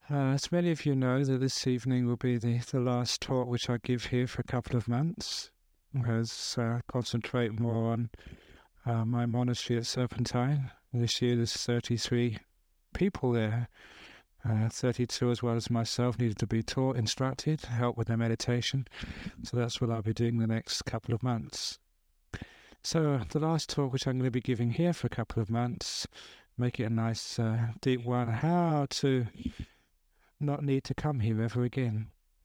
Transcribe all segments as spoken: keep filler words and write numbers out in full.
Uh, as many of you know, that this evening will be the, the last talk which I give here for a couple of months, as I uh, concentrate more on uh, my monastery at Serpentine. This year there's thirty-three people there, uh, thirty-two as well as myself needed to be taught, instructed, help with their meditation. So that's what I'll be doing the next couple of months. So uh, the last talk which I'm going to be giving here for a couple of months, make it a nice uh, deep one, how to not need to come here ever again.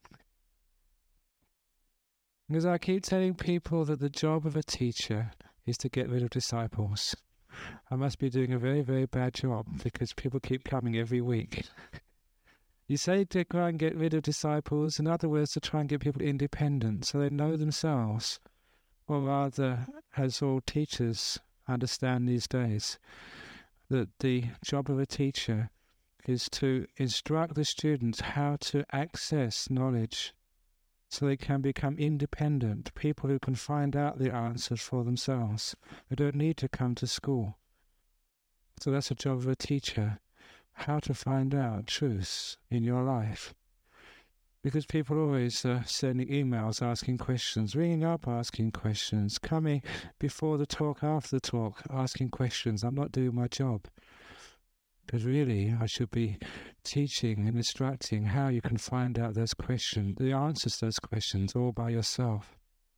Because I keep telling people that the job of a teacher is to get rid of disciples. I must be doing a very, very bad job because people keep coming every week. You say to try and get rid of disciples, in other words, to try and get people independent so they know themselves, or rather, as all teachers understand these days, that the job of a teacher is to instruct the students how to access knowledge so they can become independent, people who can find out the answers for themselves, who don't need to come to school. So that's the job of a teacher, how to find out truths in your life. Because people are always uh, sending emails asking questions, ringing up asking questions, coming before the talk, after the talk, asking questions. I'm not doing my job. Because really, I should be teaching and instructing how you can find out those questions, the answers to those questions, all by yourself.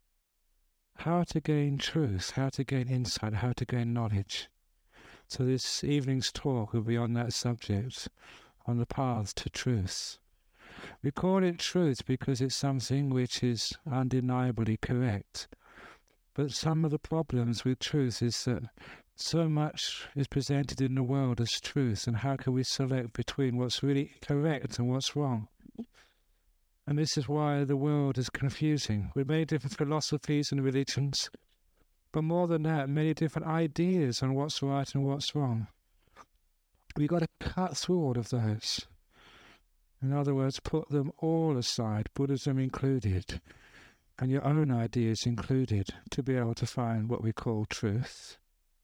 How to gain truth, how to gain insight, how to gain knowledge. So this evening's talk will be on that subject, on the path to truth. We call it truth because it's something which is undeniably correct. But some of the problems with truth is that so much is presented in the world as truth, and how can we select between what's really correct and what's wrong? And this is why the world is confusing, with many different philosophies and religions, but more than that, many different ideas on what's right and what's wrong. We've got to cut through all of those. In other words, put them all aside, Buddhism included, and your own ideas included, to be able to find what we call truth.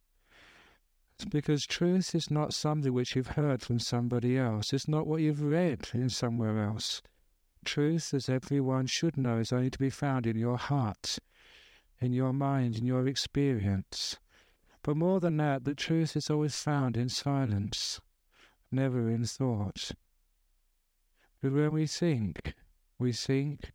Because truth is not something which you've heard from somebody else. It's not what you've read in somewhere else. Truth, as everyone should know, is only to be found in your heart, in your mind, in your experience. But more than that, the truth is always found in silence, never in thought. But when we think, we think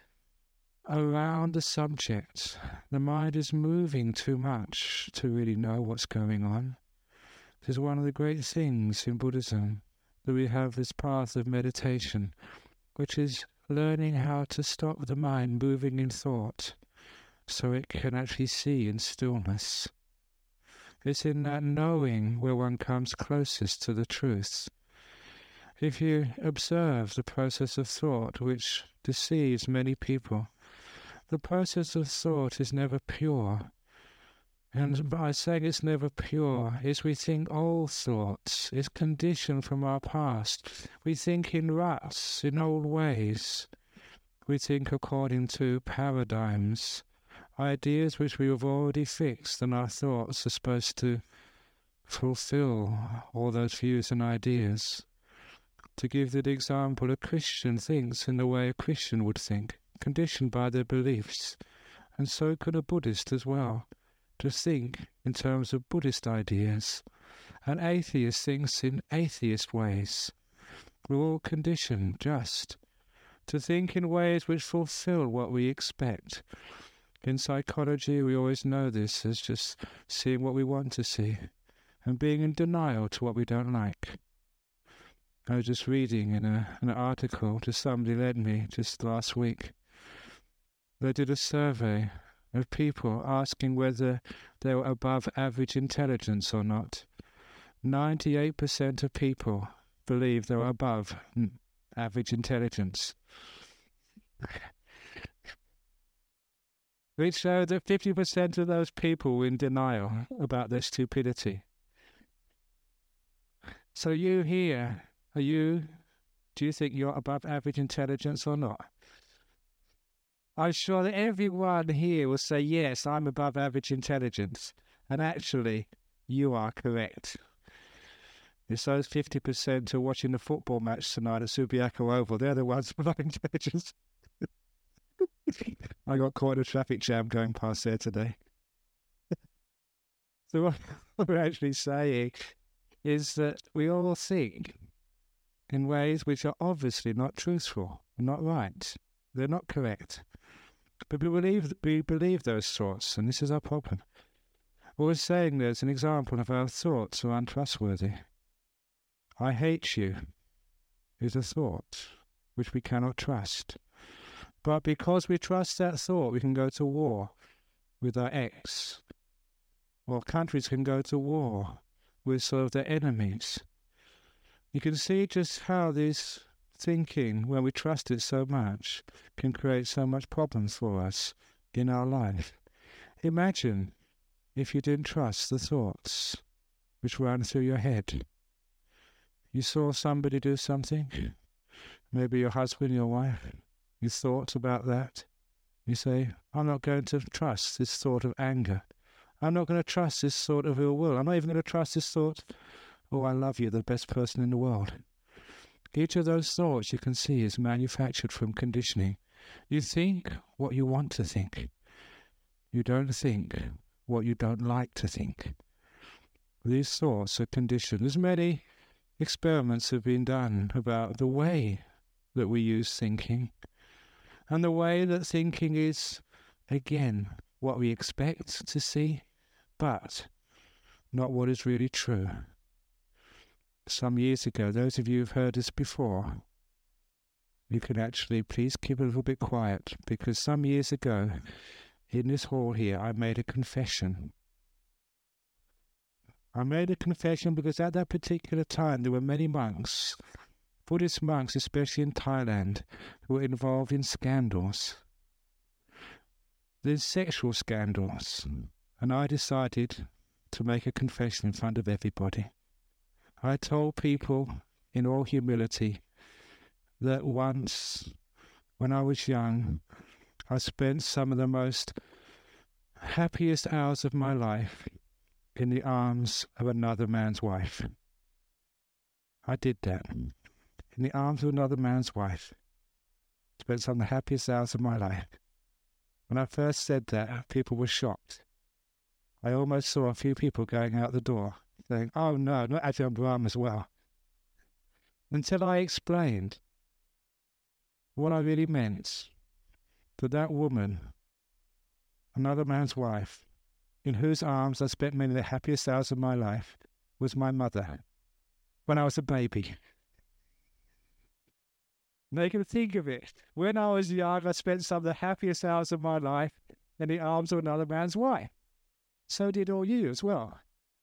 around the subject. The mind is moving too much to really know what's going on. This is one of the great things in Buddhism, that we have this path of meditation, which is learning how to stop the mind moving in thought, so it can actually see in stillness. It's in that knowing where one comes closest to the truth. If you observe the process of thought, which deceives many people, the process of thought is never pure. And by saying it's never pure, is we think old thoughts, it's conditioned from our past. We think in ruts, in old ways. We think according to paradigms, ideas which we have already fixed, and our thoughts are supposed to fulfill all those views and ideas. To give the example, a Christian thinks in the way a Christian would think, conditioned by their beliefs, and so could a Buddhist as well. To think in terms of Buddhist ideas. An atheist thinks in atheist ways. We're all conditioned just to think in ways which fulfill what we expect. In psychology, we always know this as just seeing what we want to see and being in denial to what we don't like. I was just reading in a, an article, just somebody led me just last week. They did a survey of people asking whether they were above average intelligence or not. ninety-eight percent of people believe they were above average intelligence. Which showed that fifty percent of those people were in denial about their stupidity. So you here, are you, do you think you're above average intelligence or not? I'm sure that everyone here will say, yes, I'm above average intelligence. And actually, you are correct. It's those fifty percent who are watching the football match tonight at Subiaco Oval. They're the ones blowing churches. I got caught in a traffic jam going past there today. So what we're actually saying is that we all think in ways which are obviously not truthful, not right. They're not correct. But we believe, we believe those thoughts, and this is our problem. What we're saying there's an example of our thoughts are untrustworthy. I hate you is a thought which we cannot trust. But because we trust that thought, we can go to war with our ex. Or countries can go to war with sort of their enemies. You can see just how this thinking, when we trust it so much, can create so much problems for us in our life. Imagine if you didn't trust the thoughts which ran through your head. You saw somebody do something, maybe your husband, your wife, you thought about that. You say, I'm not going to trust this thought of anger. I'm not going to trust this thought of ill will. I'm not even going to trust this thought, oh, I love you, the best person in the world. Each of those thoughts you can see is manufactured from conditioning. You think what you want to think. You don't think what you don't like to think. These thoughts are conditioned. There's many experiments have been done about the way that we use thinking, and the way that thinking is, again, what we expect to see, but not what is really true. Some years ago, those of you who've heard this before, you can actually please keep a little bit quiet, because some years ago, in this hall here, I made a confession. I made a confession because at that particular time, there were many monks, Buddhist monks, especially in Thailand, who were involved in scandals. There's sexual scandals, and I decided to make a confession in front of everybody. I told people in all humility that once, when I was young, I spent some of the most happiest hours of my life in the arms of another man's wife. I did that. In the arms of another man's wife. Spent some of the happiest hours of my life. When I first said that, people were shocked. I almost saw a few people going out the door, saying, oh no, not Ajahn Brahm as well. Until I explained what I really meant, that that woman, another man's wife, in whose arms I spent many of the happiest hours of my life, was my mother, when I was a baby. Now you can think of it. When I was young, I spent some of the happiest hours of my life in the arms of another man's wife. So did all you as well.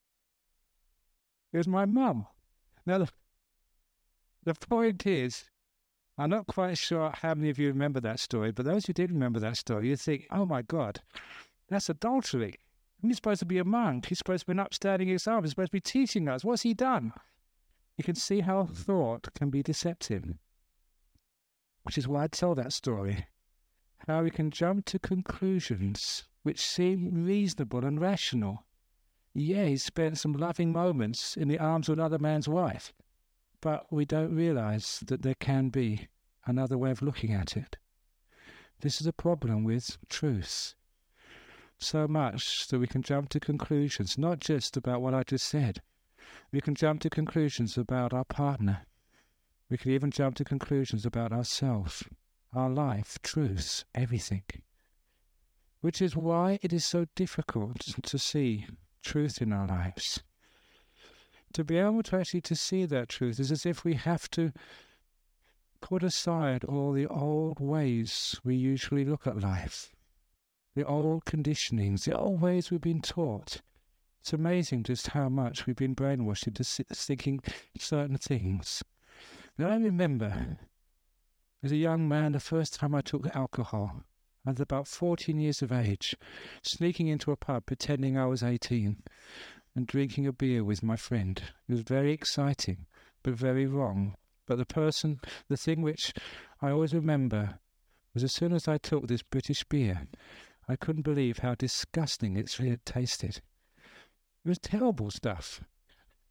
It was my mum. Now, the, the point is, I'm not quite sure how many of you remember that story, but those who did remember that story, you think, oh my God, that's adultery. He's supposed to be a monk. He's supposed to be an upstanding example. He's supposed to be teaching us. What's he done? You can see how thought can be deceptive, which is why I tell that story. How we can jump to conclusions which seem reasonable and rational. Yeah, he spent some loving moments in the arms of another man's wife, but we don't realize that there can be another way of looking at it. This is a problem with truth. So much that we can jump to conclusions, not just about what I just said. We can jump to conclusions about our partner. We can even jump to conclusions about ourselves, our life, truth, everything. Which is why it is so difficult to see truth in our lives. To be able to actually to see that truth is as if we have to put aside all the old ways we usually look at life, the old conditionings, the old ways we've been taught. It's amazing just how much we've been brainwashed into thinking certain things. Now I remember, as a young man, the first time I took alcohol, I was about fourteen years of age, sneaking into a pub pretending I was eighteen and drinking a beer with my friend. It was very exciting, but very wrong. But the person, the thing which I always remember was as soon as I took this British beer, I couldn't believe how disgusting it had tasted. It was terrible stuff.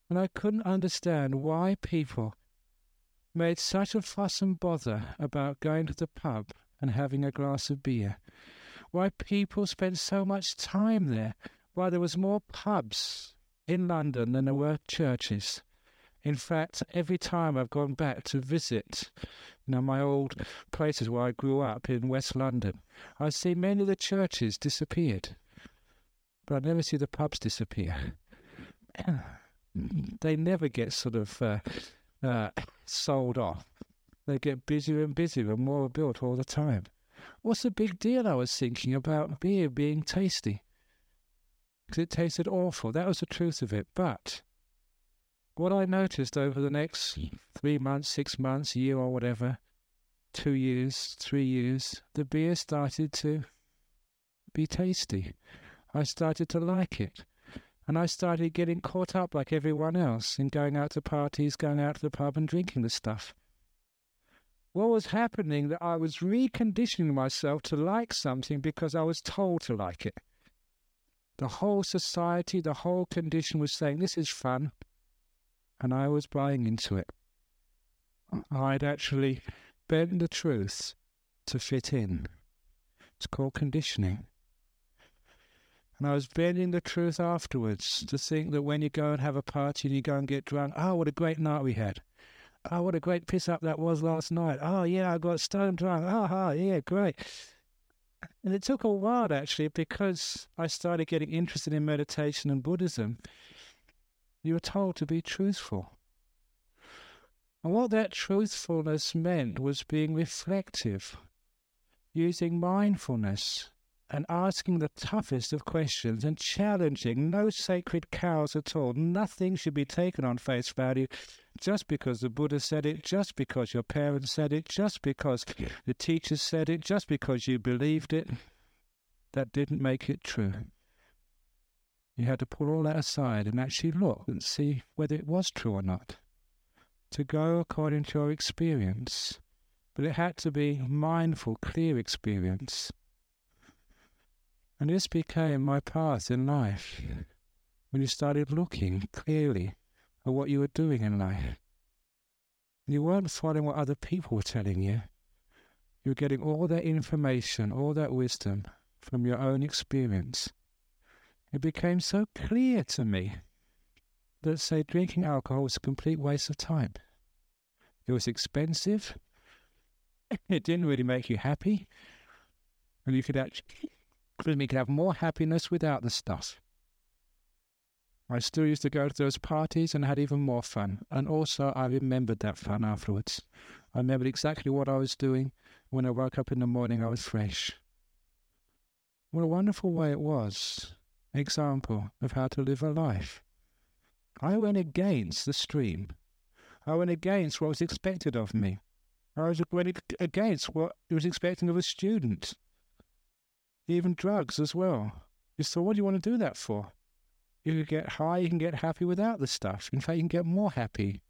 And I couldn't understand why people made such a fuss and bother about going to the pub and having a glass of beer. Why people spent so much time there. Why there was more pubs in London than there were churches. In fact, every time I've gone back to visit, you know, my old places where I grew up in West London, I see many of the churches disappeared. But I never see the pubs disappear. They never get sort of uh, uh, sold off. They get busier and busier and more built all the time. What's the big deal, I was thinking, about beer being tasty? Because it tasted awful. That was the truth of it. But what I noticed over the next three months, six months, a year or whatever, two years, three years, the beer started to be tasty. I started to like it. And I started getting caught up like everyone else in going out to parties, going out to the pub and drinking the stuff. What was happening that I was reconditioning myself to like something because I was told to like it. The whole society, the whole condition was saying, this is fun. And I was buying into it. I'd actually bent the truth to fit in. It's called conditioning. And I was bending the truth afterwards to think that when you go and have a party and you go and get drunk, oh, what a great night we had. Oh, what a great piss-up that was last night. Oh, yeah, I got stone drunk. Oh, oh, yeah, great. And it took a while, actually, because I started getting interested in meditation and Buddhism. You were told to be truthful. And what that truthfulness meant was being reflective, using mindfulness, and asking the toughest of questions and challenging. No sacred cows at all. Nothing should be taken on face value just because the Buddha said it, just because your parents said it, just because the teachers said it, just because you believed it. That didn't make it true. You had to pull all that aside and actually look and see whether it was true or not. To go according to your experience. But it had to be mindful, clear experience. And this became my path in life, when you started looking clearly at what you were doing in life. And you weren't following what other people were telling you. You were getting all that information, all that wisdom from your own experience. It became so clear to me that, say, drinking alcohol was a complete waste of time. It was expensive. It didn't really make you happy. And you could actually... we could have more happiness without the stuff. I still used to go to those parties and had even more fun. And also I remembered that fun afterwards. I remembered exactly what I was doing. When I woke up in the morning, I was fresh. What a wonderful way it was. Example of how to live a life. I went against the stream. I went against what was expected of me. I was went against what was expected of a student. Even drugs as well. So what do you want to do that for? You can get high, you can get happy without the stuff. In fact, you can get more happy.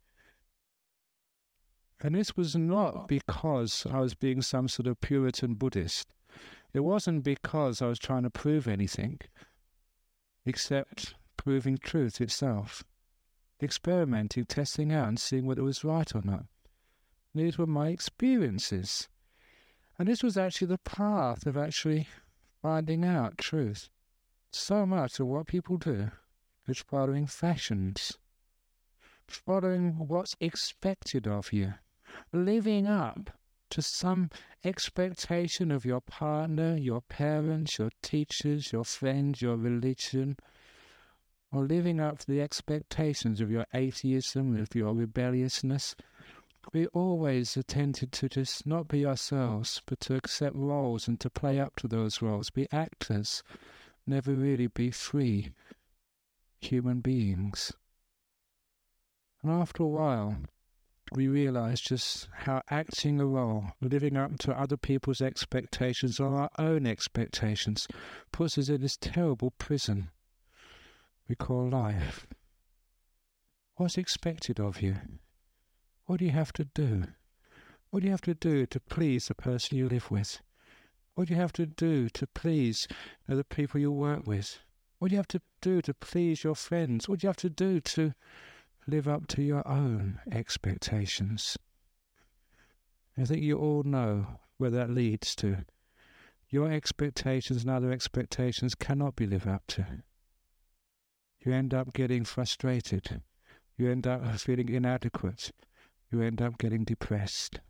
And this was not because I was being some sort of Puritan Buddhist. It wasn't because I was trying to prove anything, except proving truth itself. Experimenting, testing out and seeing whether it was right or not. These were my experiences. And this was actually the path of actually finding out truth. So much of what people do is following fashions, following what's expected of you, living up to some expectation of your partner, your parents, your teachers, your friends, your religion, or living up to the expectations of your atheism, of your rebelliousness. We always attempted to just not be ourselves, but to accept roles and to play up to those roles, be actors, never really be free human beings. And after a while, we realized just how acting a role, living up to other people's expectations or our own expectations, puts us in this terrible prison we call life. What's expected of you? What do you have to do? What do you have to do to please the person you live with? What do you have to do to please the people you work with? What do you have to do to please your friends? What do you have to do to live up to your own expectations. I think you all know where that leads to. Your expectations and other expectations cannot be lived up to. You end up getting frustrated. You end up feeling inadequate. You end up getting depressed.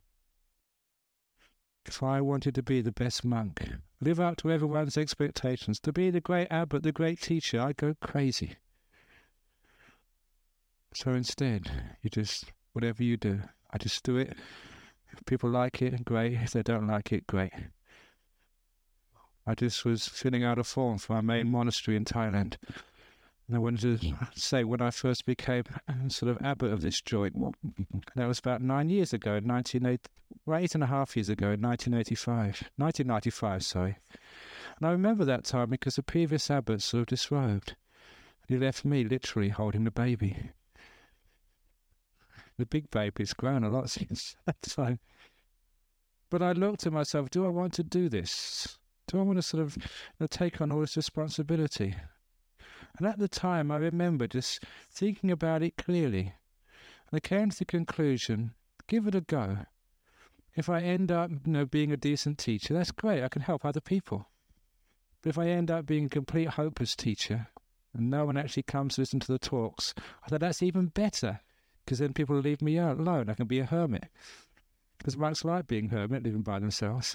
If I wanted to be the best monk, live up to everyone's expectations, to be the great abbot, the great teacher, I'd go crazy. So instead, you just, whatever you do, I just do it. If people like it, great. If they don't like it, great. I just was filling out a form for my main monastery in Thailand. And I wanted to say when I first became sort of abbot of this joint, that was about nine years ago, in nineteen eighty, well, eight and a half years ago, in nineteen eighty-five, nineteen ninety-five, sorry. And I remember that time because the previous abbot sort of disrobed. He left me literally holding the baby. The big baby's grown a lot since that time. But I looked at myself, do I want to do this? Do I want to sort of you know, take on all this responsibility? And at the time, I remember just thinking about it clearly. And I came to the conclusion, give it a go. If I end up you know, being a decent teacher, that's great. I can help other people. But if I end up being a complete hopeless teacher, and no one actually comes to listen to the talks, I thought that's even better, because then people will leave me alone. I can be a hermit. Because monks like being hermit, living by themselves.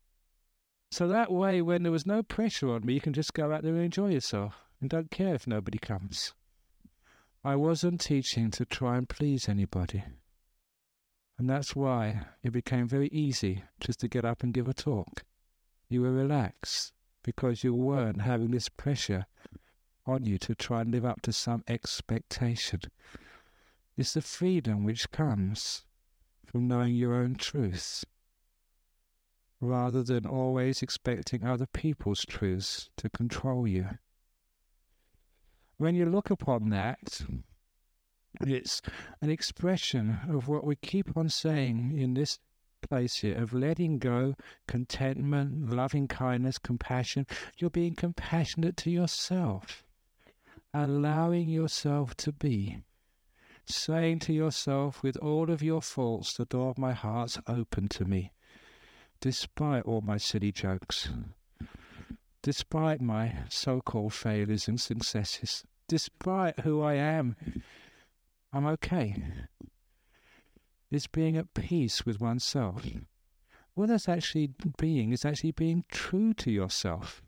So that way, when there was no pressure on me, you can just go out there and enjoy yourself. And don't care if nobody comes. I wasn't teaching to try and please anybody. And that's why it became very easy just to get up and give a talk. You were relaxed because you weren't having this pressure on you to try and live up to some expectation. It's the freedom which comes from knowing your own truth, rather than always expecting other people's truths to control you. When you look upon that, it's an expression of what we keep on saying in this place here, of letting go, contentment, loving kindness, compassion. You're being compassionate to yourself, allowing yourself to be, saying to yourself, with all of your faults, the door of my heart's open to me, despite all my silly jokes. Despite my so-called failures and successes, despite who I am, I'm okay. It's being at peace with oneself. What that's actually being is actually being true to yourself.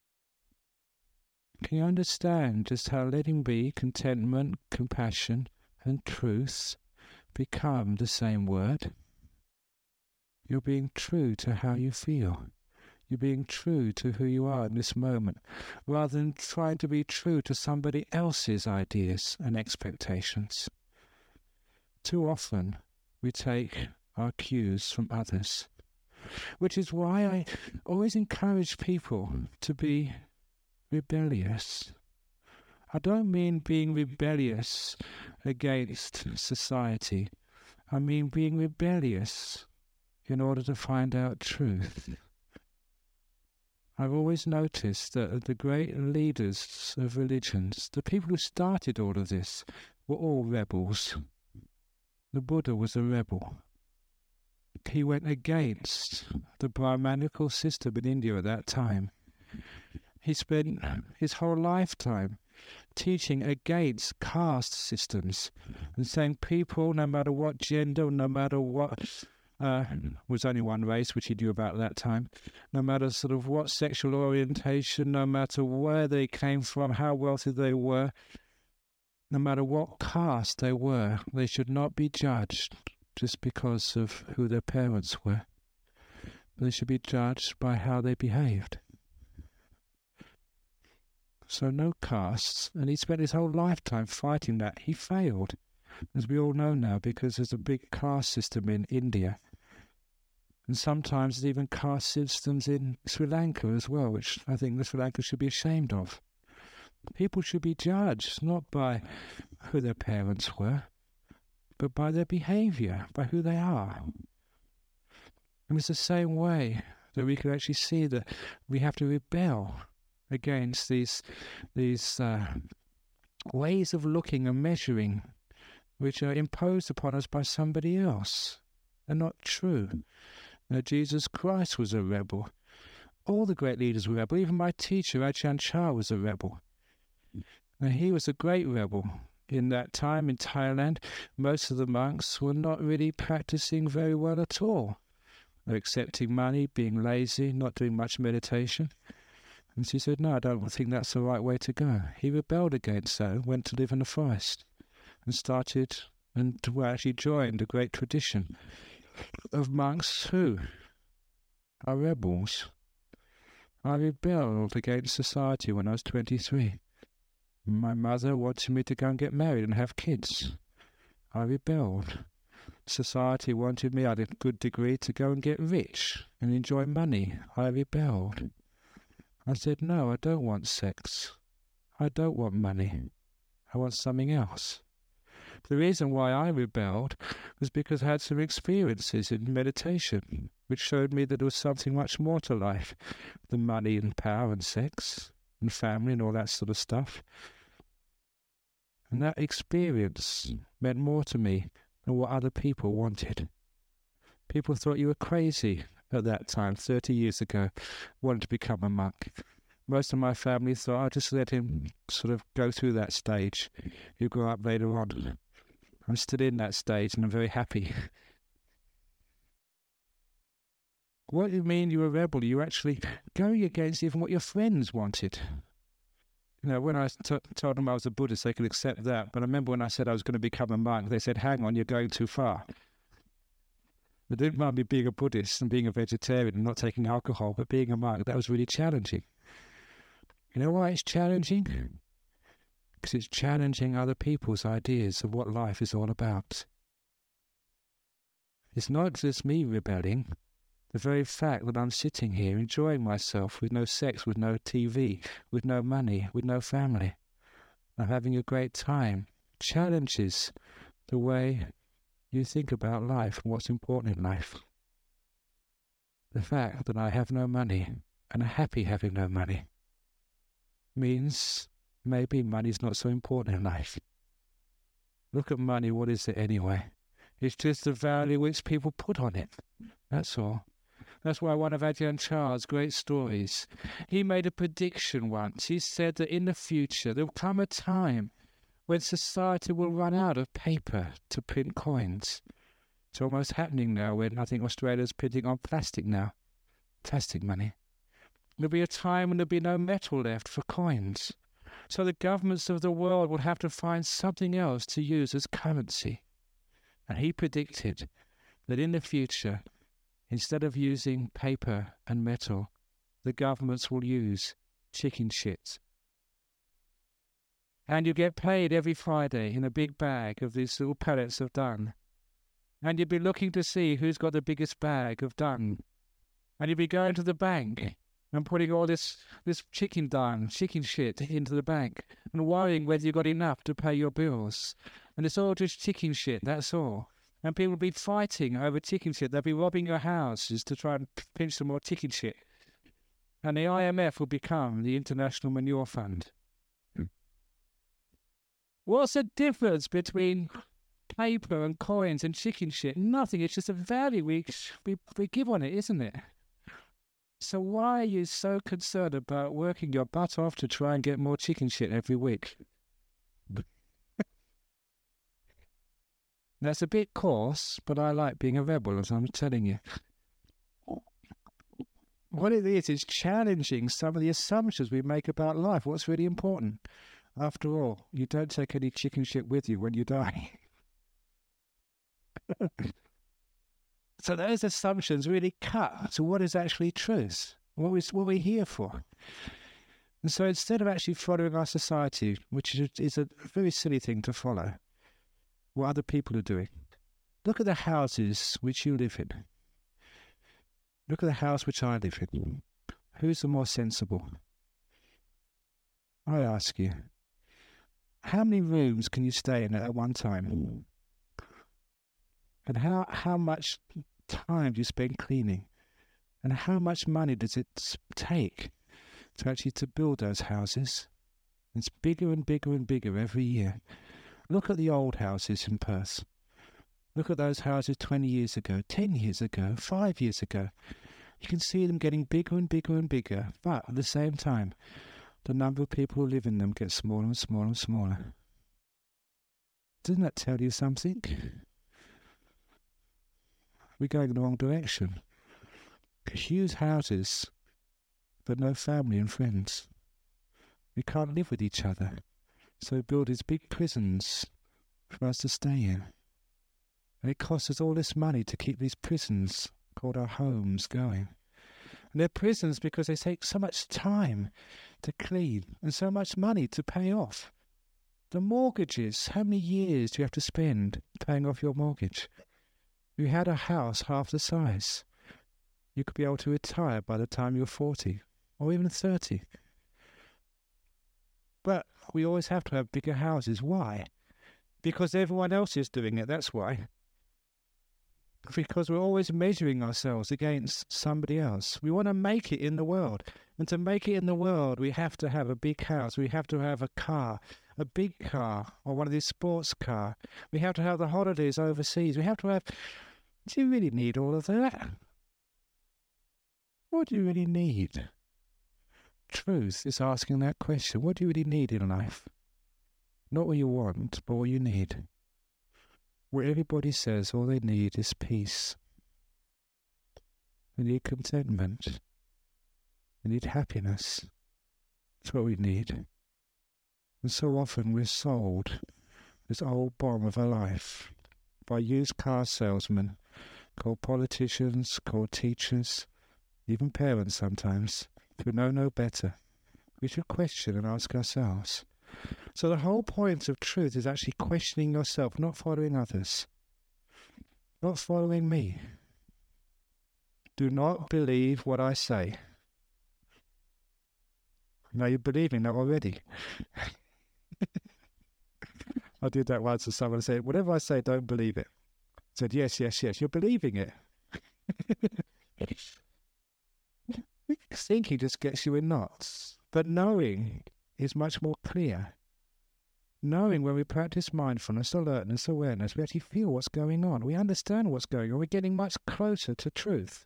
Can you understand just how letting be, contentment, compassion, and truth become the same word? You're being true to how you feel. You're being true to who you are in this moment, rather than trying to be true to somebody else's ideas and expectations. Too often, we take our cues from others, which is why I always encourage people to be rebellious. I don't mean being rebellious against society. I mean being rebellious in order to find out truth. I've always noticed that the great leaders of religions, the people who started all of this, were all rebels. The Buddha was a rebel. He went against the Brahmanical system in India at that time. He spent his whole lifetime teaching against caste systems and saying people, no matter what gender, no matter what Uh, was only one race, which he knew about at that time. No matter sort of what sexual orientation, no matter where they came from, how wealthy they were, no matter what caste they were, they should not be judged just because of who their parents were. They should be judged by how they behaved. So no castes, and he spent his whole lifetime fighting that. He failed, as we all know now, because there's a big caste system in India. And sometimes there's even caste systems in Sri Lanka as well, which I think the Sri Lanka should be ashamed of. People should be judged not by who their parents were, but by their behaviour, by who they are. And it's the same way that we can actually see that we have to rebel against these, these uh, ways of looking and measuring which are imposed upon us by somebody else. They're not true. Now, Jesus Christ was a rebel. All the great leaders were rebel. Even my teacher, Ajahn Chah, was a rebel. Now, he was a great rebel. In that time in Thailand, most of the monks were not really practicing very well at all. They're accepting money, being lazy, not doing much meditation. And she said, no, I don't think that's the right way to go. He rebelled against that, went to live in the forest, and started and well, actually joined a great tradition of monks who are rebels. I rebelled against society when I was twenty-three. My mother wanted me to go and get married and have kids. I rebelled. Society wanted me, I had a good degree, to go and get rich and enjoy money. I rebelled. I said, no, I don't want sex. I don't want money. I want something else. The reason why I rebelled was because I had some experiences in meditation, which showed me that there was something much more to life than money and power and sex and family and all that sort of stuff. And that experience meant more to me than what other people wanted. People thought you were crazy at that time, thirty years ago, wanted to become a monk. Most of my family thought, I'll just let him sort of go through that stage. He'll grow up later on. I'm still in that stage and I'm very happy. What do you mean you're a rebel? You're actually going against even what your friends wanted. You know, when I t- told them I was a Buddhist, they could accept that. But I remember when I said I was going to become a monk, they said, hang on, you're going too far. They didn't mind me being a Buddhist and being a vegetarian and not taking alcohol, but being a monk, that was really challenging. You know why it's challenging? Because it's challenging other people's ideas of what life is all about. It's not just me rebelling. The very fact that I'm sitting here enjoying myself with no sex, with no T V, with no money, with no family, I'm having a great time, challenges the way you think about life and what's important in life. The fact that I have no money and am happy having no money means maybe money's not so important in life. Look at money, what is it anyway? It's just the value which people put on it. That's all. That's why one of Ajahn Chah's great stories, he made a prediction once. He said that in the future there will come a time when society will run out of paper to print coins. It's almost happening now when I think Australia's printing on plastic now. Plastic money. There'll be a time when there'll be no metal left for coins. So the governments of the world will have to find something else to use as currency. And he predicted that in the future, instead of using paper and metal, the governments will use chicken shit. And you get paid every Friday in a big bag of these little pellets of dung. And you'd be looking to see who's got the biggest bag of dung. And you'd be going to the bank and putting all this, this chicken dung, chicken shit into the bank and worrying whether you got enough to pay your bills. And it's all just chicken shit, that's all. And people will be fighting over chicken shit. They'll be robbing your houses to try and pinch some more chicken shit. And the I M F will become the International Manure Fund. What's the difference between paper and coins and chicken shit? Nothing. It's just a value we, we, we give on it, isn't it? So why are you so concerned about working your butt off to try and get more chicken shit every week? That's a bit coarse, but I like being a rebel, as I'm telling you. What it is, is challenging some of the assumptions we make about life, what's really important. After all, you don't take any chicken shit with you when you die. So those assumptions really cut to what is actually truth, what is what we're here for. And so instead of actually following our society, which is, is a very silly thing to follow, what other people are doing, look at the houses which you live in. Look at the house which I live in. Who's the more sensible? I ask you, how many rooms can you stay in at one time? And how, how much time do you spend cleaning? And how much money does it take to actually to build those houses? It's bigger and bigger and bigger every year. Look at the old houses in Perth. Look at those houses twenty years ago, ten years ago, five years ago. You can see them getting bigger and bigger and bigger, but at the same time, the number of people who live in them gets smaller and smaller and smaller. Doesn't that tell you something? We're going in the wrong direction. Huge houses, but no family and friends. We can't live with each other, so we build these big prisons for us to stay in. And it costs us all this money to keep these prisons, called our homes, going. And they're prisons because they take so much time to clean and so much money to pay off. The mortgages, how many years do you have to spend paying off your mortgage? If you had a house half the size, you could be able to retire by the time you're forty or even thirty. But we always have to have bigger houses. Why? Because everyone else is doing it, that's why. Because we're always measuring ourselves against somebody else. We want to make it in the world. And to make it in the world, we have to have a big house. We have to have a car, a big car, or one of these sports cars. We have to have the holidays overseas. We have to have... Do you really need all of that? What do you really need? Truth is asking that question. What do you really need in life? Not what you want, but what you need. Where everybody says all they need is peace. They need contentment. They need happiness. That's what we need. And so often we're sold this old bomb of a life by used car salesmen, called politicians, called teachers, even parents sometimes, who know no better. We should question and ask ourselves. So the whole point of truth is actually questioning yourself, not following others, not following me. Do not believe what I say. Now you're believing that already. I did that once to someone and said, whatever I say, don't believe it. I said, yes, yes, yes, you're believing it. Thinking just gets you in knots, but knowing is much more clear. Knowing, when we practice mindfulness, alertness, awareness, we actually feel what's going on. We understand what's going on. We're getting much closer to truth.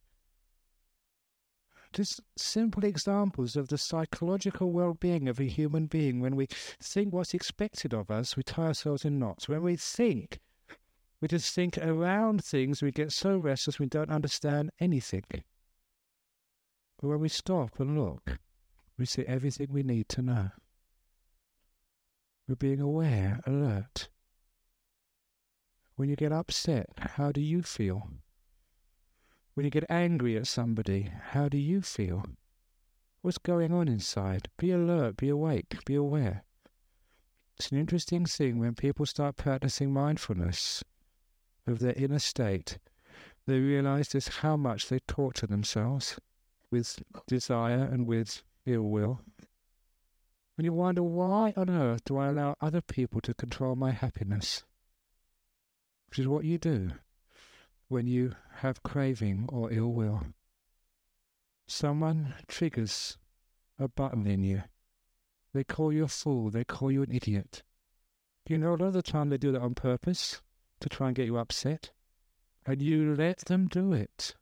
Just simple examples of the psychological well-being of a human being. When we think what's expected of us, we tie ourselves in knots. When we think, we just think around things, we get so restless we don't understand anything. But when we stop and look, we see everything we need to know. We're being aware, alert. When you get upset, how do you feel? When you get angry at somebody, how do you feel? What's going on inside? Be alert, be awake, be aware. It's an interesting thing when people start practicing mindfulness of their inner state. They realize just how much they torture themselves with desire and with ill will. And you wonder, why on earth do I allow other people to control my happiness? Which is what you do when you have craving or ill will. Someone triggers a button in you. They call you a fool. They call you an idiot. You know, a lot of the time they do that on purpose to try and get you upset. And you let them do it.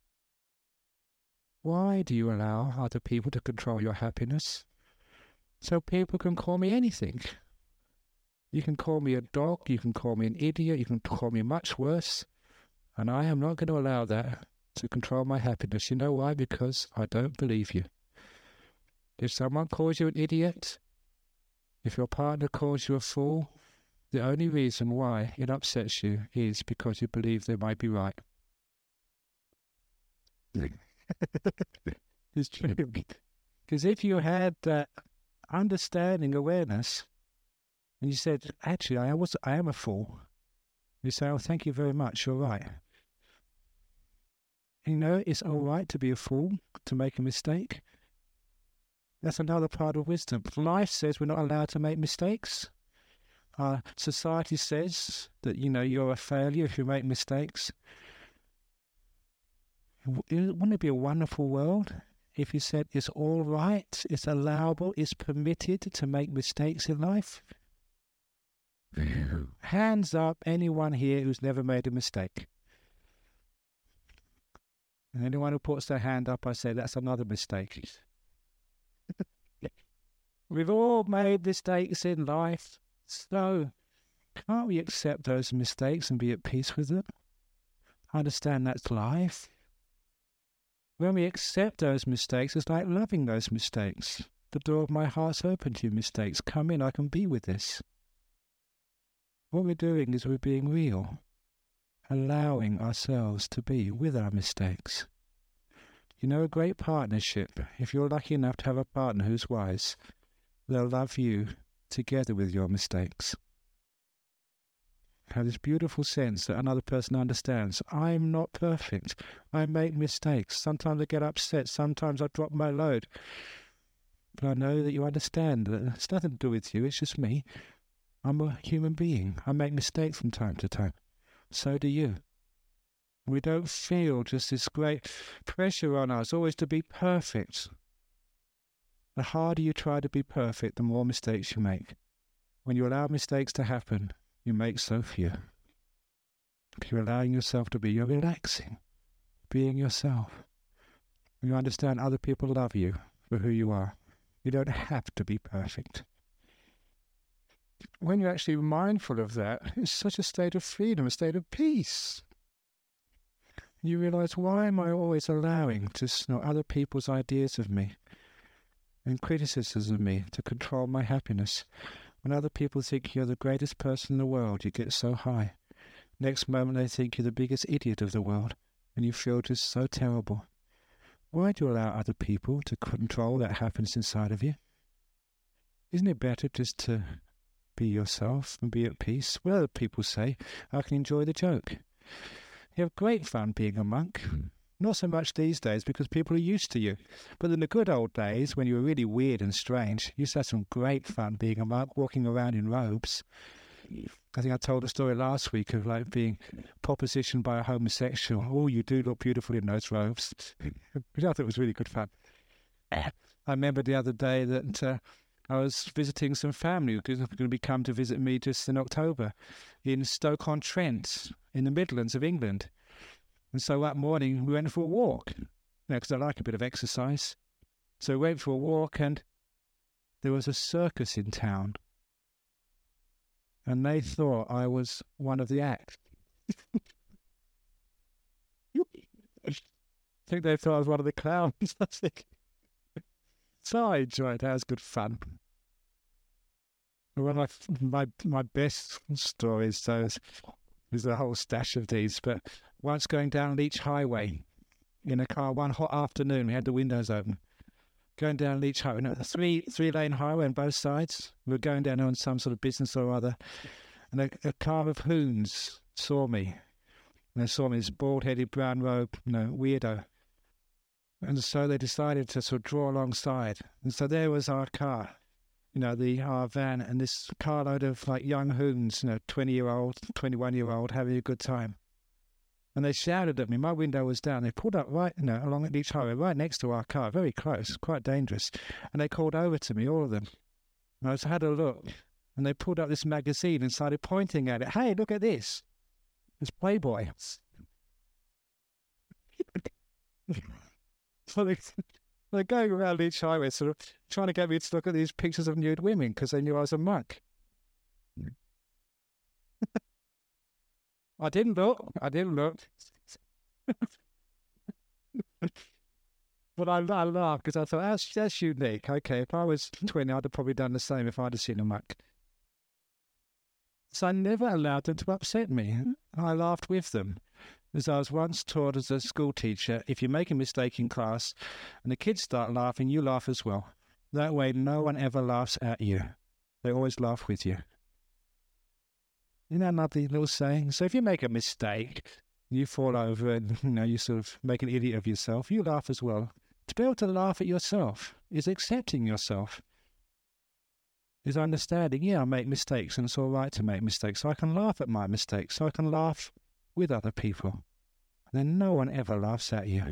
Why do you allow other people to control your happiness? So people can call me anything. You can call me a dog, you can call me an idiot, you can call me much worse. And I am not going to allow that to control my happiness. You know why? Because I don't believe you. If someone calls you an idiot, if your partner calls you a fool, the only reason why it upsets you is because you believe they might be right. It's true. Because if you had that understanding, awareness, and you said, actually, I was, I am a fool. You say, oh, thank you very much, you're right. You know, it's all right to be a fool, to make a mistake. That's another part of wisdom. Life says we're not allowed to make mistakes. Our society says that, you know, you're a failure if you make mistakes. Wouldn't it be a wonderful world if you said it's all right, it's allowable, it's permitted to make mistakes in life? Hands up, anyone here who's never made a mistake. And anyone who puts their hand up, I say, that's another mistake. We've all made mistakes in life, so can't we accept those mistakes and be at peace with them? Understand that's life. When we accept those mistakes, it's like loving those mistakes. The door of my heart's open to you, mistakes. Come in, I can be with this. What we're doing is we're being real, allowing ourselves to be with our mistakes. You know, a great partnership, if you're lucky enough to have a partner who's wise, they'll love you together with your mistakes. Have this beautiful sense that another person understands. I'm not perfect. I make mistakes. Sometimes I get upset. Sometimes I drop my load. But I know that you understand that it's nothing to do with you. It's just me. I'm a human being. I make mistakes from time to time. So do you. We don't feel just this great pressure on us always to be perfect. The harder you try to be perfect, the more mistakes you make. When you allow mistakes to happen, you make so few. If you're allowing yourself to be, you're relaxing, being yourself. When you understand other people love you for who you are, you don't have to be perfect. When you're actually mindful of that, it's such a state of freedom, a state of peace. You realize, why am I always allowing just you know, other people's ideas of me and criticisms of me to control my happiness? When other people think you're the greatest person in the world, you get so high. Next moment they think you're the biggest idiot of the world, and you feel just so terrible. Why do you allow other people to control that happiness inside of you? Isn't it better just to be yourself and be at peace? What other people say, I can enjoy the joke. You have great fun being a monk. Not so much these days because people are used to you. But in the good old days, when you were really weird and strange, you used to have some great fun being a monk, walking around in robes. I think I told a story last week of like being propositioned by a homosexual. Oh, you do look beautiful in those robes. Which I thought was really good fun. I remember the other day that uh, I was visiting some family who were going to be come to visit me just in October in Stoke-on-Trent in the Midlands of England. And so that morning we went for a walk, you know, because I like a bit of exercise. So we went for a walk and there was a circus in town. And they thought I was one of the act. I think they thought I was one of the clowns. I think. So I enjoyed it. That was good fun. One of my, my, my best stories, so is, is a whole stash of these, but once going down Leach Highway in a car one hot afternoon, we had the windows open. Going down Leach Highway, no, a three, three-lane highway on both sides. We were going down on some sort of business or other, and a, a car of hoons saw me. And they saw me, this bald-headed, brown-robed, you know, weirdo. And so they decided to sort of draw alongside. And so there was our car, you know, the our van, and this carload of like young hoons, you know, twenty-year-old, twenty-one-year-old, having a good time. And they shouted at me. My window was down. They pulled up right, you know, along Leach Highway, right next to our car, very close, quite dangerous. And they called over to me, all of them. And I just had a look, and they pulled up this magazine and started pointing at it. Hey, look at this. It's Playboy. So they, they're going around Leach Highway, sort of trying to get me to look at these pictures of nude women because they knew I was a monk. I didn't look. I didn't look. But I, I laughed because I thought, that's, that's unique. Okay, if I was twenty, I'd have probably done the same if I'd have seen a monk. So I never allowed them to upset me. I laughed with them. As I was once taught as a school teacher, if you make a mistake in class and the kids start laughing, you laugh as well. That way, no one ever laughs at you. They always laugh with you. Isn't that a lovely little saying? So if you make a mistake, you fall over and you know you sort of make an idiot of yourself, you laugh as well. To be able to laugh at yourself is accepting yourself. Is understanding, yeah, I make mistakes and it's all right to make mistakes. So I can laugh at my mistakes. So I can laugh with other people. And then no one ever laughs at you.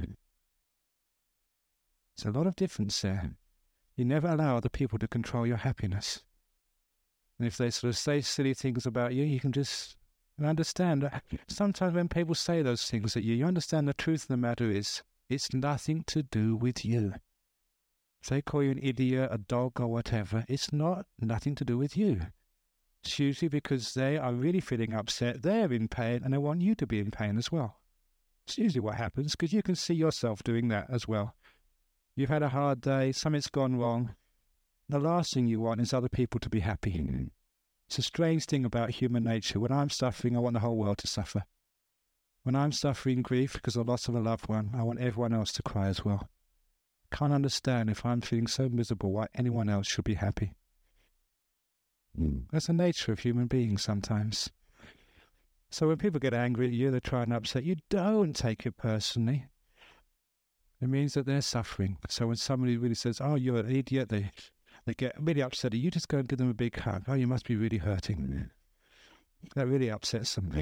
There's a lot of difference there. You never allow other people to control your happiness. And if they sort of say silly things about you, you can just understand. Sometimes when people say those things at you, you understand the truth of the matter is, it's nothing to do with you. If they call you an idiot, a dog, or whatever, it's not nothing to do with you. It's usually because they are really feeling upset, they're in pain, and they want you to be in pain as well. It's usually what happens, because you can see yourself doing that as well. You've had a hard day, something's gone wrong. The last thing you want is other people to be happy. It's a strange thing about human nature. When I'm suffering, I want the whole world to suffer. When I'm suffering grief because of the loss of a loved one, I want everyone else to cry as well. I can't understand if I'm feeling so miserable why anyone else should be happy. Mm. That's the nature of human beings sometimes. So when people get angry at you, they try and upset you, don't take it personally. It means that they're suffering. So when somebody really says, oh, you're an idiot, they they get really upset. You just go and give them a big hug. Oh, you must be really hurting. That really upsets them.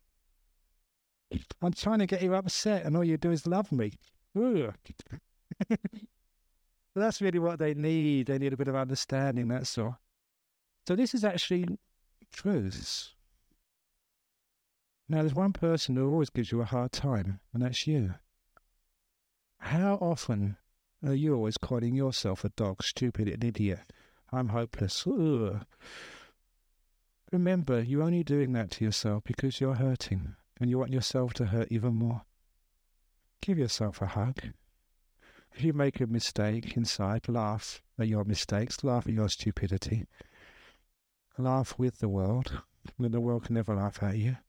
I'm trying to get you upset and all you do is love me. That's really what they need. They need a bit of understanding, that's all. So this is actually truths. Now, there's one person who always gives you a hard time, and that's you. How often are you always calling yourself a dog, stupid, an idiot? I'm hopeless. Ugh. Remember, you're only doing that to yourself because you're hurting, and you want yourself to hurt even more. Give yourself a hug. If you make a mistake inside, laugh at your mistakes, laugh at your stupidity. Laugh with the world, when the world can never laugh at you.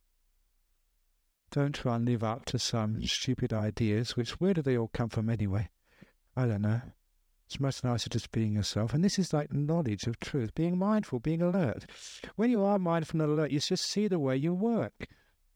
Don't try and live up to some stupid ideas, which, where do they all come from anyway? I don't know. It's much nicer just being yourself. And this is like knowledge of truth, being mindful, being alert. When you are mindful and alert, you just see the way you work.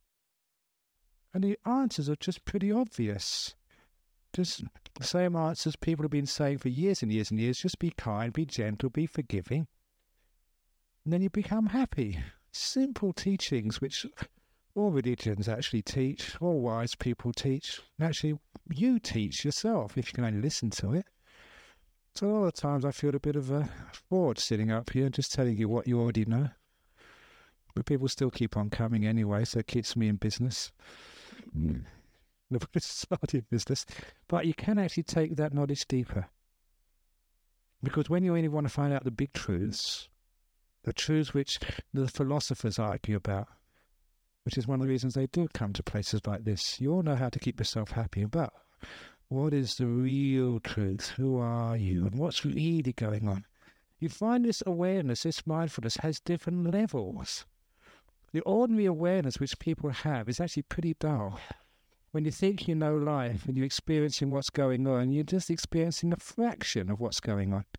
And the answers are just pretty obvious. Just the same answers people have been saying for years and years and years. Just be kind, be gentle, be forgiving. And then you become happy. Simple teachings which all religions actually teach, all wise people teach. Actually, you teach yourself if you can only listen to it. So a lot of times I feel a bit of a fraud sitting up here just telling you what you already know. But people still keep on coming anyway, so it keeps me in business. Mm. The starting business. But you can actually take that knowledge deeper. Because when you only want to find out the big truths, the truths which the philosophers argue about, which is one of the reasons they do come to places like this. You all know how to keep yourself happy, but what is the real truth? Who are you? And what's really going on? You find this awareness, this mindfulness has different levels. The ordinary awareness which people have is actually pretty dull. When you think you know life and you're experiencing what's going on, you're just experiencing a fraction of what's going on.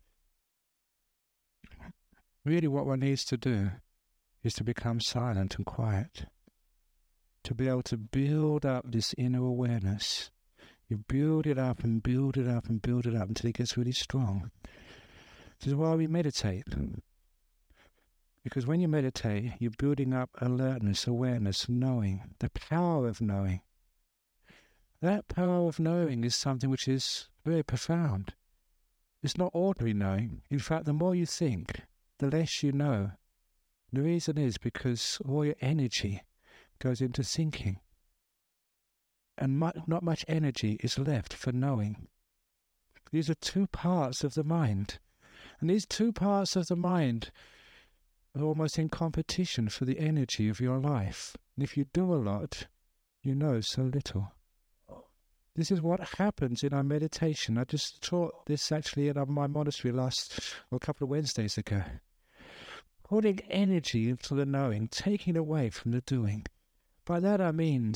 Really what one needs to do is to become silent and quiet. To be able to build up this inner awareness. You build it up and build it up and build it up until it gets really strong. This is why we meditate. Because when you meditate, you're building up alertness, awareness, knowing, the power of knowing. That power of knowing is something which is very profound. It's not ordinary knowing. In fact, the more you think, the less you know. The reason is because all your energy goes into thinking. And mu- not much energy is left for knowing. These are two parts of the mind. And these two parts of the mind are almost in competition for the energy of your life. And if you do a lot, you know so little. This is what happens in our meditation. I just taught this actually at my monastery last, well, a couple of Wednesdays ago. Putting energy into the knowing, taking away from the doing. By that I mean,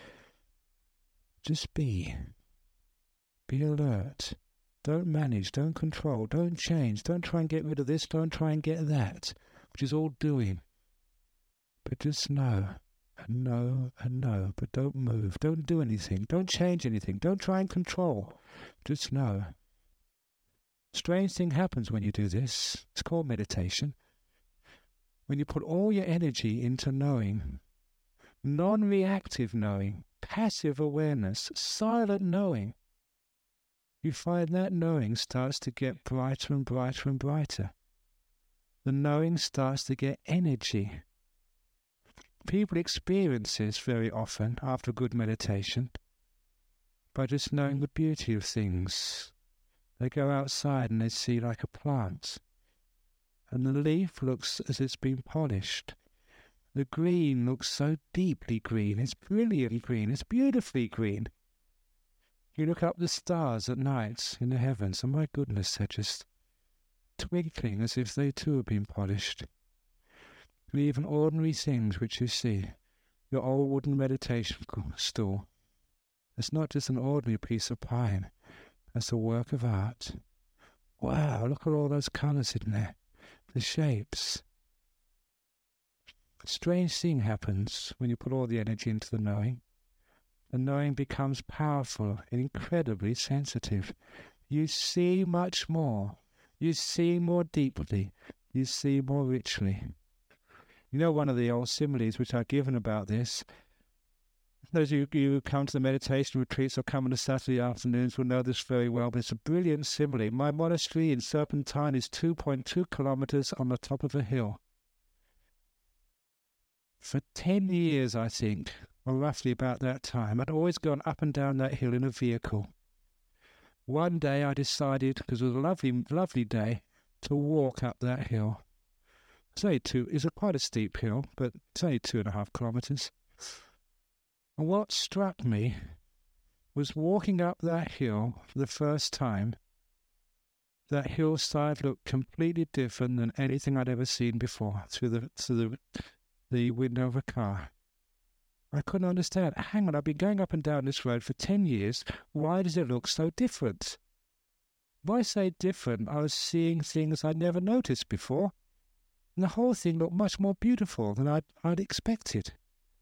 just be. Be alert. Don't manage, don't control, don't change, don't try and get rid of this, don't try and get that, which is all doing. But just know, and know, and know, but don't move, don't do anything, don't change anything, don't try and control, just know. Strange thing happens when you do this. It's called meditation. When you put all your energy into knowing, non-reactive knowing, passive awareness, silent knowing, you find that knowing starts to get brighter and brighter and brighter. the knowing starts to get energy. People experience this very often after good meditation by just knowing the beauty of things. They go outside and they see like a plant, and the leaf looks as it's been polished. The green looks so deeply green. It's brilliant green. It's beautifully green. You look up the stars at night in the heavens, and my goodness, they're just twinkling as if they too have been polished. And even ordinary things which you see, your old wooden meditation stool, it's not just an ordinary piece of pine. It's a work of art. Wow, look at all those colours in there. The shapes. A strange thing happens when you put all the energy into the knowing. The knowing becomes powerful and incredibly sensitive. You see much more. You see more deeply. You see more richly. You know, one of the old similes which I've given about this, those of you who come to the meditation retreats or come on the Saturday afternoons will know this very well, but it's a brilliant simile. My monastery in Serpentine is two point two kilometres on the top of a hill. For ten years, I think, or roughly about that time, I'd always gone up and down that hill in a vehicle. One day I decided, because it was a lovely, lovely day, to walk up that hill. It's only two, it's a quite a steep hill, but it's only two and a half kilometres. And what struck me was walking up that hill for the first time. That hillside looked completely different than anything I'd ever seen before through the through the, the window of a car. I couldn't understand. Hang on, I've been going up and down this road for ten years. Why does it look so different? When I say different, I was seeing things I'd never noticed before. And the whole thing looked much more beautiful than I'd, I'd expected.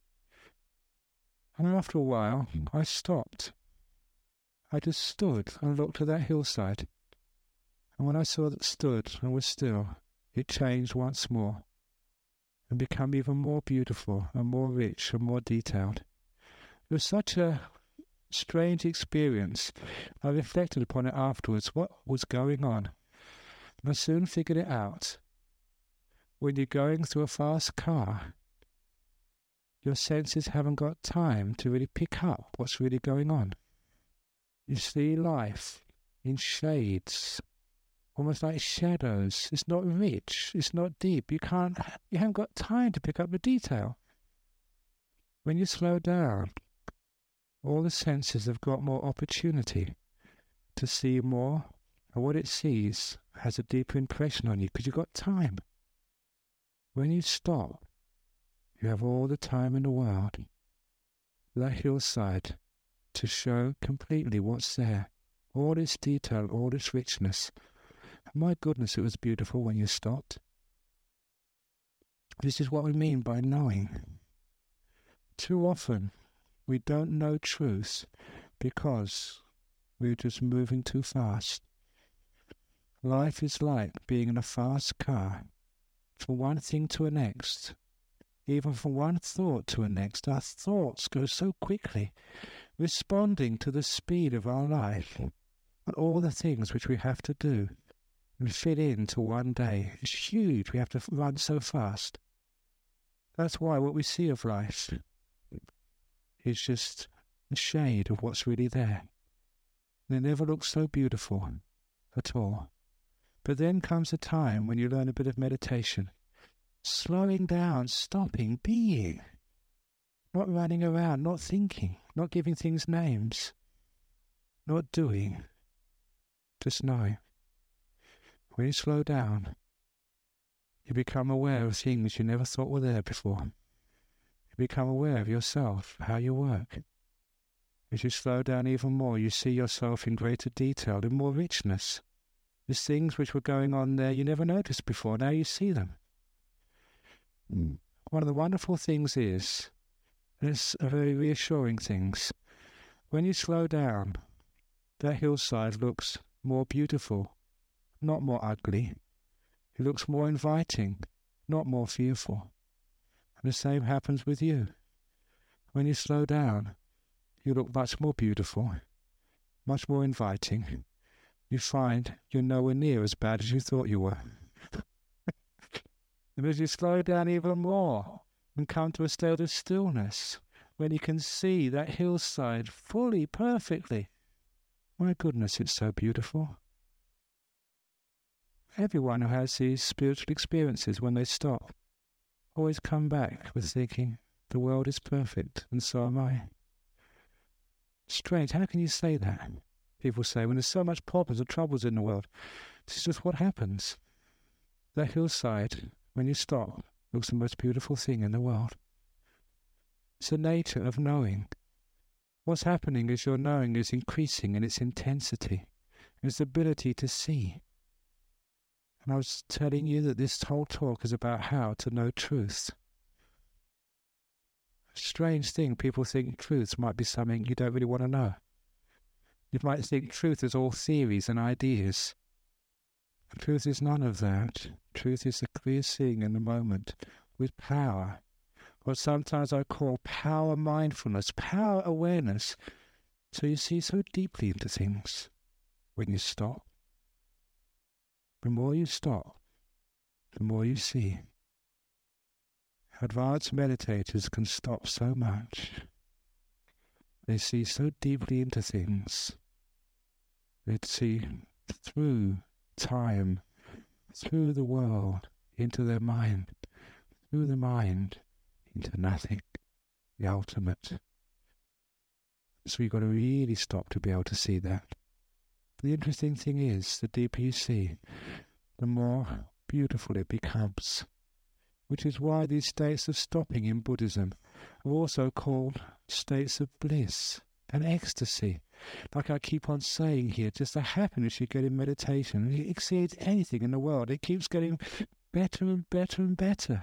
And after a while, I stopped. I just stood and looked at that hillside. And when I saw that stood and was still, it changed once more and became even more beautiful and more rich and more detailed. It was such a strange experience. I reflected upon it afterwards, what was going on. And I soon figured it out. When you're going through a fast car, your senses haven't got time to really pick up what's really going on. You see life in shades, almost like shadows. It's not rich, it's not deep. You can't, you haven't got time to pick up the detail. When you slow down, all the senses have got more opportunity to see more, and what it sees has a deeper impression on you because you've got time. When you stop, you have all the time in the world, that hillside, to show completely what's there, all its detail, all its richness. And my goodness, it was beautiful when you stopped. This is what we mean by knowing. Too often, we don't know truth because we're just moving too fast. Life is like being in a fast car, from one thing to the next. Even from one thought to the next, our thoughts go so quickly, responding to the speed of our life and all the things which we have to do and fit into one day. It's huge. We have to run so fast. That's why what we see of life is just a shade of what's really there. And it never looks so beautiful at all. But then comes a time when you learn a bit of meditation. Slowing down, stopping, being. Not running around, not thinking, not giving things names. Not doing, just knowing. When you slow down, you become aware of things you never thought were there before. You become aware of yourself, how you work. As you slow down even more, you see yourself in greater detail, in more richness. There's things which were going on there you never noticed before, now you see them. Mm. One of the wonderful things is, and it's a very reassuring thing, when you slow down, that hillside looks more beautiful, not more ugly. It looks more inviting, not more fearful. And the same happens with you. When you slow down, you look much more beautiful, much more inviting. You find you're nowhere near as bad as you thought you were. And as you slow down even more and come to a state of stillness, when you can see that hillside fully, perfectly, my goodness, it's so beautiful. Everyone who has these spiritual experiences, when they stop, always come back with thinking, the world is perfect, and so am I. Strange, how can you say that? People say, when there's so much problems and troubles in the world, this is just what happens. That hillside, when you stop, looks the most beautiful thing in the world. It's the nature of knowing. What's happening is your knowing is increasing in its intensity, its ability to see. And I was telling you that this whole talk is about how to know truth. Strange thing, people think truth might be something you don't really want to know. You might think truth is all theories and ideas. Truth is none of that. Truth is the clear seeing in the moment with power. What sometimes I call power mindfulness, power awareness. So you see so deeply into things when you stop. The more you stop, the more you see. Advanced meditators can stop so much. They see so deeply into things. They see through time, through the world, into their mind, through the mind, into nothing, the ultimate. So you've got to really stop to be able to see that. The interesting thing is, the deeper you see, the more beautiful it becomes. Which is why these states of stopping in Buddhism are also called states of bliss and ecstasy. Like I keep on saying here, just the happiness you get in meditation, it exceeds anything in the world. It keeps getting better and better and better.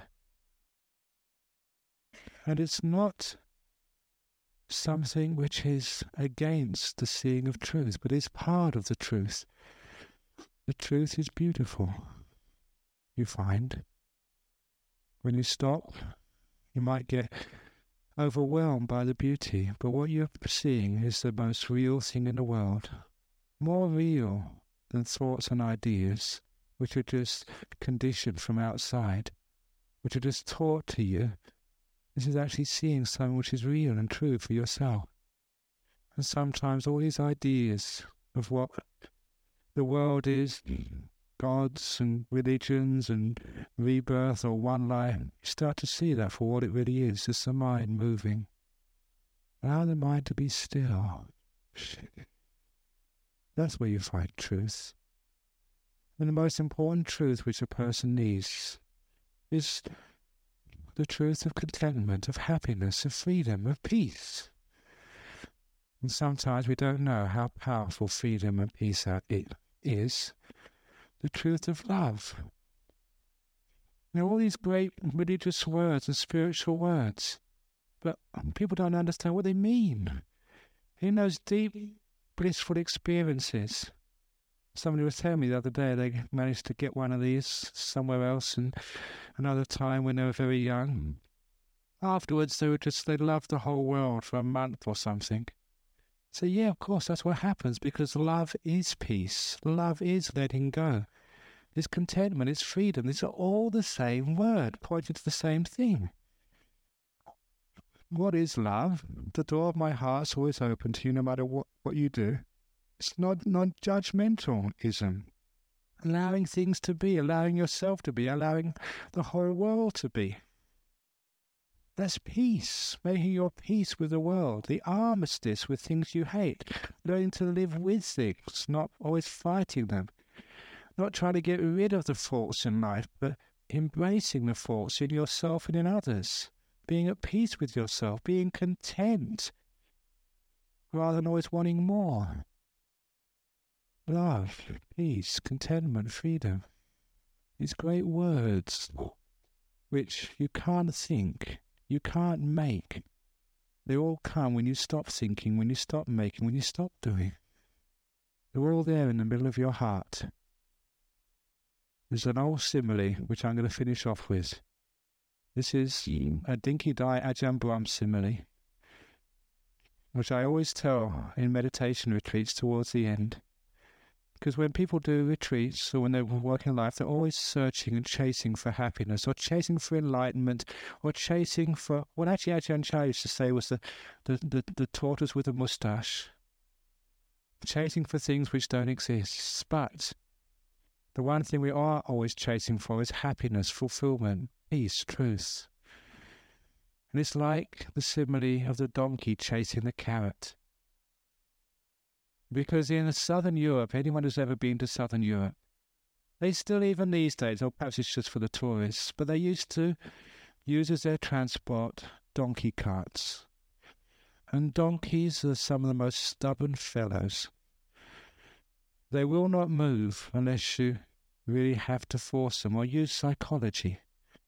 And it's not something which is against the seeing of truth, but is part of the truth. The truth is beautiful, you find. When you stop, you might get overwhelmed by the beauty, but what you're seeing is the most real thing in the world. More real than thoughts and ideas, which are just conditioned from outside, which are just taught to you. This is actually seeing something which is real and true for yourself. And sometimes all these ideas of what the world is, gods and religions and rebirth or one life, you start to see that for what it really is, just the mind moving. Allow the mind to be still. That's where you find truth. And the most important truth which a person needs is the truth of contentment, of happiness, of freedom, of peace. And sometimes we don't know how powerful freedom and peace it is. The truth of love. You know, all these great religious words and spiritual words, but people don't understand what they mean. In those deep, blissful experiences, somebody was telling me the other day they managed to get one of these somewhere else, and another time when they were very young. Afterwards, they were just, they loved the whole world for a month or something. So yeah, of course, that's what happens, because love is peace. Love is letting go. It's contentment, it's freedom. These are all the same word, pointing to the same thing. What is love? The door of my heart is always open to you, no matter what, what you do. It's not non-judgmentalism. Allowing things to be, allowing yourself to be, allowing the whole world to be. That's peace, making your peace with the world, the armistice with things you hate, learning to live with things, not always fighting them, not trying to get rid of the faults in life, but embracing the faults in yourself and in others, being at peace with yourself, being content, rather than always wanting more. Love, peace, contentment, freedom. These great words, which you can't think, you can't make. They all come when you stop thinking, when you stop making, when you stop doing. They're all there in the middle of your heart. There's an old simile, which I'm going to finish off with. This is a Dinky Dai Ajahn Brahm simile, which I always tell in meditation retreats towards the end. Because when people do retreats or when they're working in life, they're always searching and chasing for happiness or chasing for enlightenment or chasing for what actually Ajahn Chah used to say was the, the, the, the tortoise with a moustache. Chasing for things which don't exist. But the one thing we are always chasing for is happiness, fulfillment, peace, truth. And it's like the simile of the donkey chasing the carrot. Because in southern Europe, anyone who's ever been to southern Europe, they still, even these days, or perhaps it's just for the tourists, but they used to use as their transport donkey carts. And donkeys are some of the most stubborn fellows. They will not move unless you really have to force them or use psychology.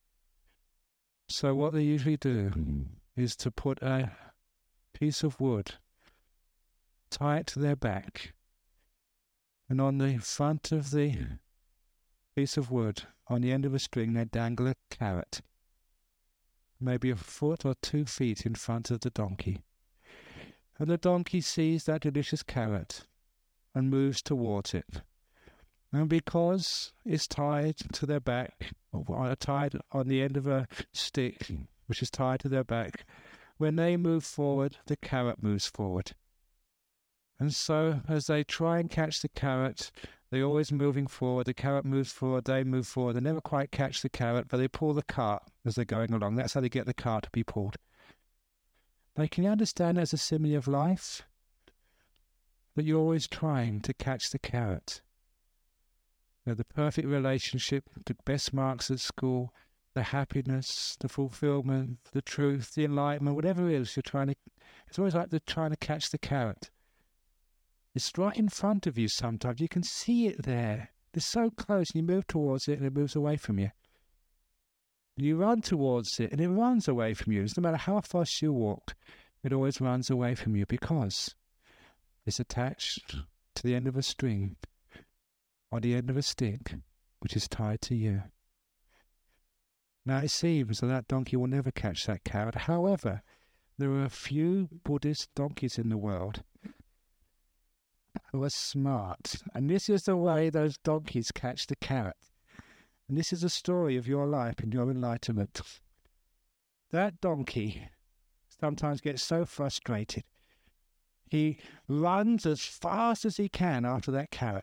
So what they usually do is to put a piece of wood, tie it to their back, and on the front of the piece of wood, on the end of a string, they dangle a carrot, maybe a foot or two feet in front of the donkey. And the donkey sees that delicious carrot and moves towards it. And because it's tied to their back, or tied on the end of a stick, which is tied to their back, when they move forward, the carrot moves forward. And so, as they try and catch the carrot, they're always moving forward. The carrot moves forward, they move forward. They never quite catch the carrot, but they pull the cart as they're going along. That's how they get the cart to be pulled. But can you understand as a simile of life? That you're always trying to catch the carrot. You know, the perfect relationship, the best marks at school, the happiness, the fulfillment, the truth, the enlightenment, whatever it is you're trying to... It's always like they're trying to catch the carrot. It's right in front of you sometimes. You can see it there. It's so close, and you move towards it, and it moves away from you. You run towards it, and it runs away from you. No matter how fast you walk, it always runs away from you because it's attached to the end of a string or the end of a stick, which is tied to you. Now, it seems that that donkey will never catch that carrot. However, there are a few Buddhist donkeys in the world who are smart. And this is the way those donkeys catch the carrot. And this is the story of your life and your enlightenment. That donkey sometimes gets so frustrated. He runs as fast as he can after that carrot.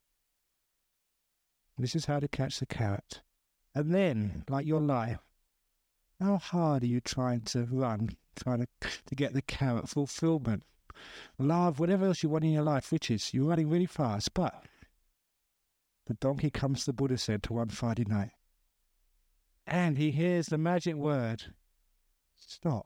This is how to catch the carrot. And then, like your life, how hard are you trying to run, trying to, to get the carrot? Fulfillment, love, whatever else you want in your life, riches. You're running really fast, but the donkey comes, the Buddha said, to one Friday night. And he hears the magic word, stop.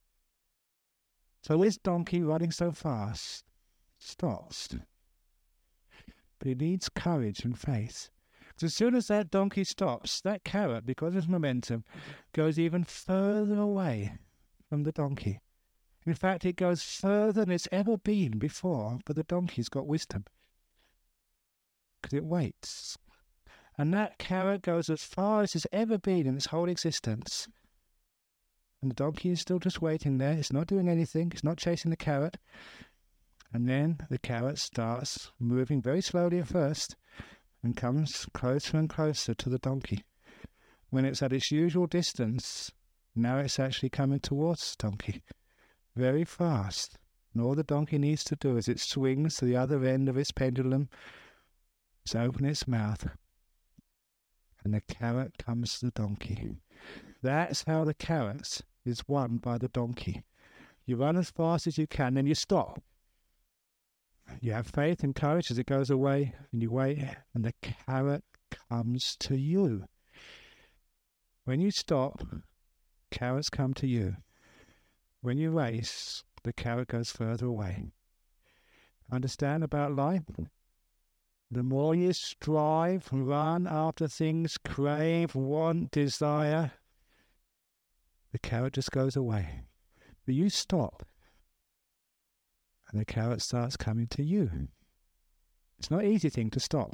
So this donkey running so fast stops. But he needs courage and faith. Because as soon as that donkey stops, that carrot, because of its momentum, goes even further away from the donkey. In fact, it goes further than it's ever been before, but the donkey's got wisdom. Because it waits. And that carrot goes as far as it's ever been in its whole existence. And the donkey is still just waiting there. It's not doing anything. It's not chasing the carrot. And then the carrot starts moving very slowly at first and comes closer and closer to the donkey. When it's at its usual distance, now it's actually coming towards the donkey very fast. And all the donkey needs to do is it swings to the other end of its pendulum, it's open its mouth, and the carrot comes to the donkey. That's how the carrot is won by the donkey. You run as fast as you can, then you stop. You have faith and courage as it goes away, and you wait, and the carrot comes to you. When you stop, carrots come to you. When you race, the carrot goes further away. Understand about life? The more you strive, run after things, crave, want, desire, the carrot just goes away. But you stop, and the carrot starts coming to you. It's not an easy thing to stop.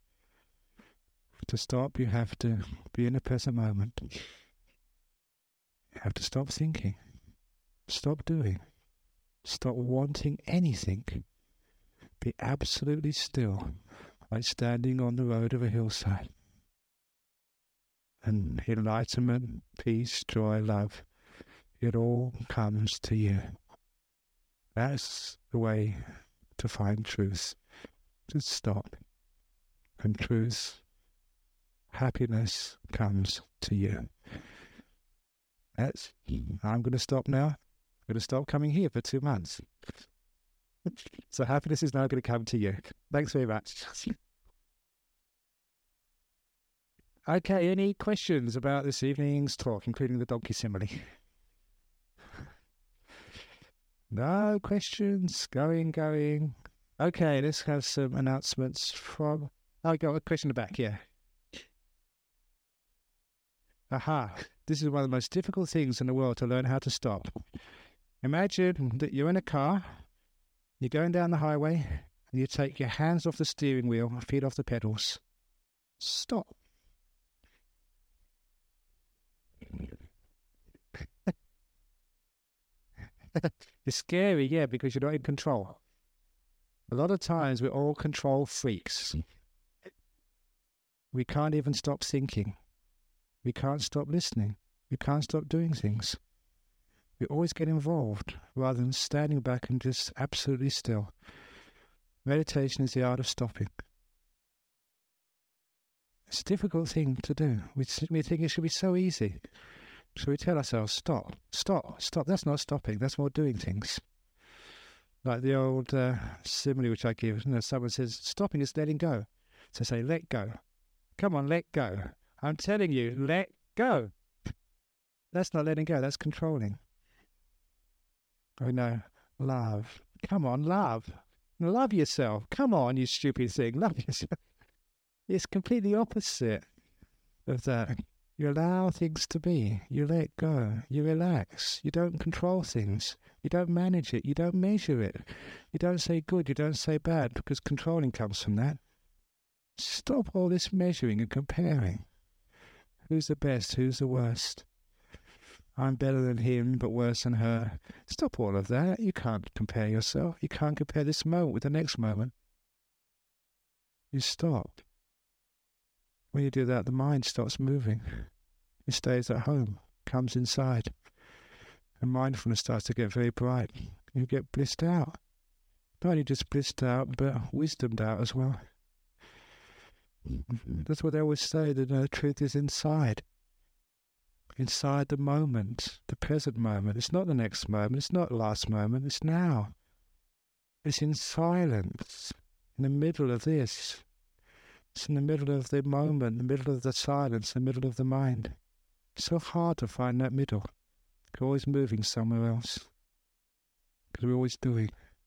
To stop, you have to be in the present moment. You have to stop thinking. Stop doing. Stop wanting anything. Be absolutely still. like standing on the road of a hillside. And enlightenment, peace, joy, love, it all comes to you. That's the way to find truth. Just stop. And truth, happiness comes to you. That's, I'm going to stop now. I'm going to stop coming here for two months. So happiness is now going to come to you. Thanks very much. Okay, any questions about this evening's talk, including the donkey simile? No questions? Going, going. Okay, let's have some announcements from... Oh, I got a question in the back, yeah. Aha, this is one of the most difficult things in the world to learn how to stop. Imagine that you're in a car, you're going down the highway, and you take your hands off the steering wheel, feet off the pedals. Stop. It's scary, yeah, because you're not in control. A lot of times we're all control freaks. We can't even stop thinking. We can't stop listening. We can't stop doing things. We always get involved rather than standing back and just absolutely still. Meditation is the art of stopping. It's a difficult thing to do. We, we think it should be so easy. So we tell ourselves, stop, stop, stop. That's not stopping. That's more doing things. Like the old uh, simile which I give. You know, someone says, stopping is letting go. So I say, let go. Come on, let go. I'm telling you, let go. That's not letting go. That's controlling. Oh no, love. Come on, love. Love yourself. Come on, you stupid thing. Love yourself. It's completely opposite of that. You allow things to be. You let go. You relax. You don't control things. You don't manage it. You don't measure it. You don't say good. You don't say bad, because controlling comes from that. Stop all this measuring and comparing. Who's the best? Who's the worst? I'm better than him, but worse than her. Stop all of that. You can't compare yourself. You can't compare this moment with the next moment. You stop. When you do that, the mind stops moving. It stays at home, comes inside. And mindfulness starts to get very bright. You get blissed out. Not only just blissed out, but wisdomed out as well. That's what they always say, that the truth is inside. Inside the moment, the present moment. It's not the next moment, it's not the last moment, it's now. It's in silence, in the middle of this. It's in the middle of the moment, the middle of the silence, the middle of the mind. It's so hard to find that middle. We're always moving somewhere else. Because we're always doing.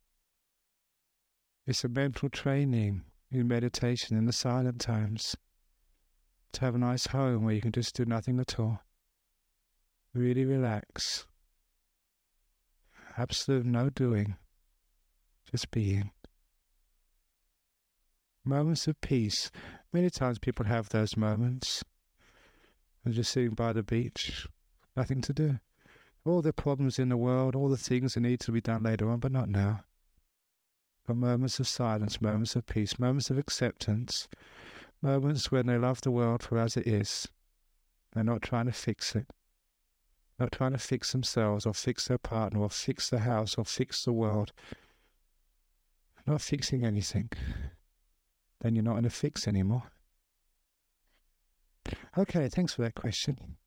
It's a mental training in meditation in the silent times. To have a nice home where you can just do nothing at all. Really relax. Absolute no doing. Just being. Moments of peace. Many times people have those moments. They're just sitting by the beach. Nothing to do. All the problems in the world, all the things that need to be done later on, but not now. But moments of silence, moments of peace, moments of acceptance. Moments when they love the world for as it is. They're not trying to fix it. Not trying to fix themselves or fix their partner or fix the house or fix the world. Not fixing anything. Then you're not in a fix anymore. Okay, thanks for that question.